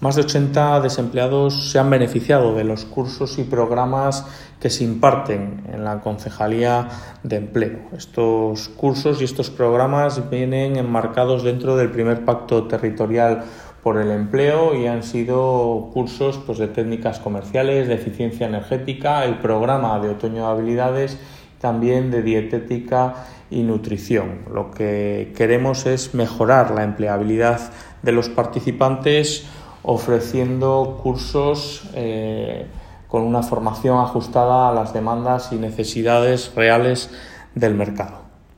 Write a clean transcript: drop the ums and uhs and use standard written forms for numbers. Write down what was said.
Más de 80 desempleados se han beneficiado de los cursos y programas que se imparten en la Concejalía de Empleo. Estos cursos y estos programas vienen enmarcados dentro del primer Pacto Territorial por el Empleo y han sido cursos de técnicas comerciales, de eficiencia energética, el programa de otoño de habilidades, también de dietética y nutrición. Lo que queremos es mejorar la empleabilidad de los participantes ofreciendo cursos con una formación ajustada a las demandas y necesidades reales del mercado.